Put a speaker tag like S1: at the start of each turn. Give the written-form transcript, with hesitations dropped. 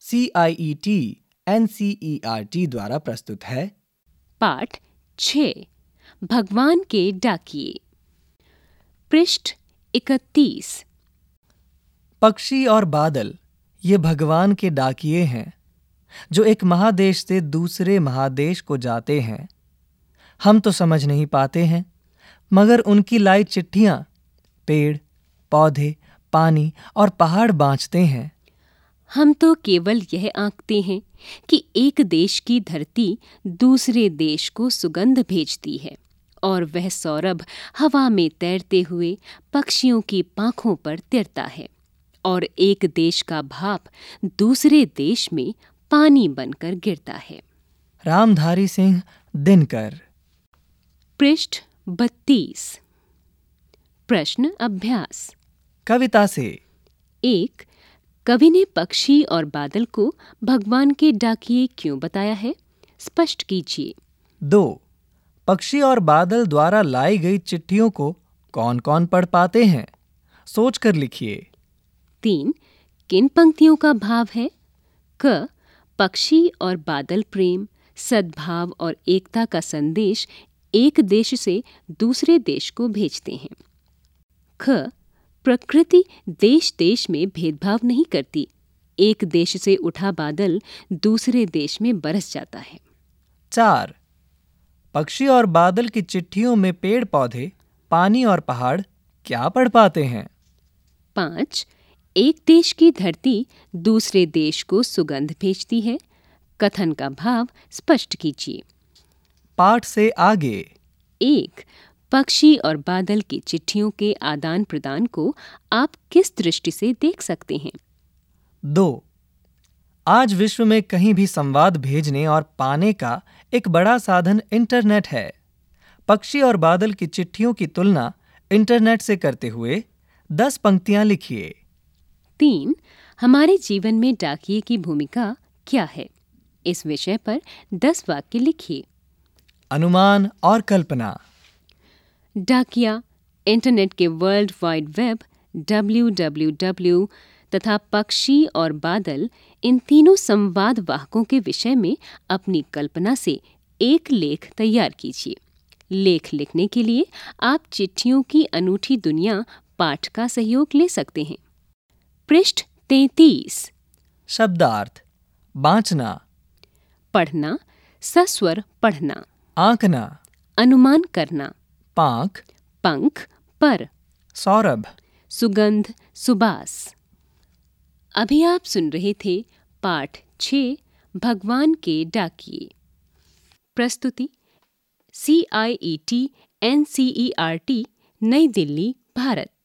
S1: CIET NCERT द्वारा प्रस्तुत है
S2: पाठ 6 भगवान के डाकिए। पृष्ठ 31।
S1: पक्षी और बादल ये भगवान के डाकिए हैं जो एक महादेश से दूसरे महादेश को जाते हैं। हम तो समझ नहीं पाते हैं, मगर उनकी लाई चिट्ठियां पेड़, पौधे, पानी और पहाड़ बाँचते हैं।
S2: हम तो केवल यह आंकते हैं कि एक देश की धरती दूसरे देश को सुगंध भेजती है और वह सौरभ हवा में तैरते हुए पक्षियों की पांखों पर तिरता है और एक देश का भाप दूसरे देश में पानी बनकर गिरता है।
S1: रामधारी सिंह दिनकर।
S2: पृष्ठ 32। प्रश्न अभ्यास।
S1: कविता से
S2: 1. कवि ने पक्षी और बादल को भगवान के डाकिए क्यों बताया है? स्पष्ट कीजिए।
S1: 2. पक्षी और बादल द्वारा लाई गई चिट्ठियों को कौन कौन पढ़ पाते हैं? सोचकर लिखिए।
S2: 3. किन पंक्तियों का भाव है? क. पक्षी और बादल प्रेम, सद्भाव और एकता का संदेश एक देश से दूसरे देश को भेजते हैं। ख. प्रकृति देश देश में भेदभाव नहीं करती। एक देश से उठा बादल दूसरे देश में बरस जाता है।
S1: 4. पक्षी और बादल की चिट्ठियों में पेड़ पौधे, पानी और पहाड़ क्या पढ़ पाते हैं?
S2: 5. एक देश की धरती दूसरे देश को सुगंध भेजती है। कथन का भाव स्पष्ट कीजिए।
S1: पाठ से आगे।
S2: 1. पक्षी और बादल की चिट्ठियों के आदान प्रदान को आप किस दृष्टि से देख सकते हैं?
S1: 2. आज विश्व में कहीं भी संवाद भेजने और पाने का एक बड़ा साधन इंटरनेट है। पक्षी और बादल की चिट्ठियों की तुलना इंटरनेट से करते हुए 10 पंक्तियां लिखिए।
S2: 3. हमारे जीवन में डाकिए की भूमिका क्या है? इस विषय पर 10 वाक्य लिखिए।
S1: अनुमान और कल्पना।
S2: डाकिया इंटरनेट के वर्ल्ड वाइड वेब www तथा पक्षी और बादल इन तीनों संवाद वाहकों के विषय में अपनी कल्पना से एक लेख तैयार कीजिए। लेख लिखने के लिए आप चिट्ठियों की अनूठी दुनिया पाठ का सहयोग ले सकते हैं। पृष्ठ 33।
S1: शब्दार्थ। बाँचना,
S2: पढ़ना, सस्वर पढ़ना।
S1: आंकना,
S2: अनुमान करना।
S1: पांख,
S2: पंख, पर।
S1: सौरभ,
S2: सुगंध, सुबास। अभी आप सुन रहे थे पाठ 6 भगवान के डाकिए। प्रस्तुति CIET NCERT, नई दिल्ली, भारत।